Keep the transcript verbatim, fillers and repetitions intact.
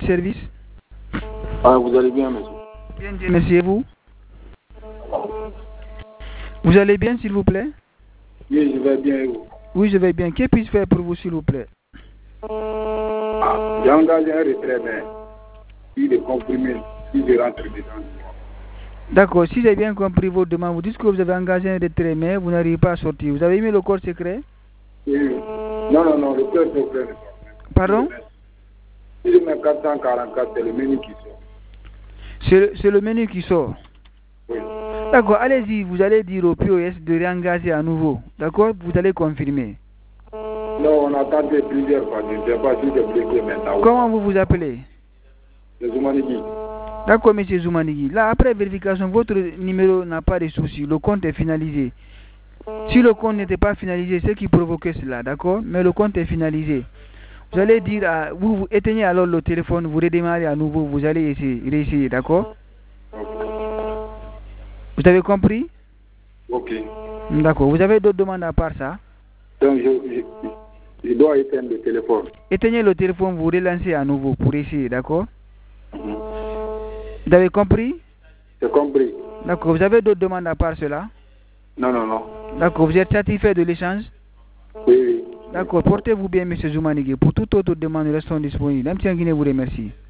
service? Ah, vous allez bien, monsieur? Bien, Dieu merci, et vous? Vous allez bien, s'il vous plaît? Oui, je vais bien, et vous? Oui, je vais bien. Que puis-je faire pour vous, s'il vous plaît? Ah, j'ai engagé un retrait, mais il est comprimé, si je rentre dedans. D'accord, si j'ai bien compris votre demande, vous dites que vous avez engagé un retrait, mais vous n'arrivez pas à sortir. Vous avez mis le code secret? Oui. Non, non, non, le code secret. Pardon? Si je mets quatre cent quarante-quatre, c'est le menu qui sort. C'est le menu qui sort? Oui. D'accord, allez-y, vous allez dire au P O S de réengager à nouveau. D'accord? Vous allez confirmer. Non, on a tenté plusieurs fois, je ne sais pas si c'est bloqué maintenant. Comment vous vous appelez? C'est Zoumanigui. D'accord, monsieur Zoumanigui. Là, après vérification, votre numéro n'a pas de souci. Le compte est finalisé. Si le compte n'était pas finalisé, c'est ce qui provoquait cela, d'accord? Mais le compte est finalisé. Vous allez dire, à, vous, vous éteignez alors le téléphone, vous redémarrez à nouveau, vous allez essayer, réessayer, d'accord? Vous avez compris? Ok. D'accord. Vous avez d'autres demandes à part ça? Donc, je, je, je dois éteindre le téléphone. Éteignez le téléphone, vous relancez à nouveau pour essayer, d'accord? Mm-hmm. Vous avez compris? J'ai compris. D'accord. Vous avez d'autres demandes à part cela? Non, non, non. D'accord. Vous êtes satisfait de l'échange? Oui, oui. D'accord. Portez-vous bien, monsieur Zoumanigui. Pour toute autre demande, restons disponibles. M. Guinée vous remercie.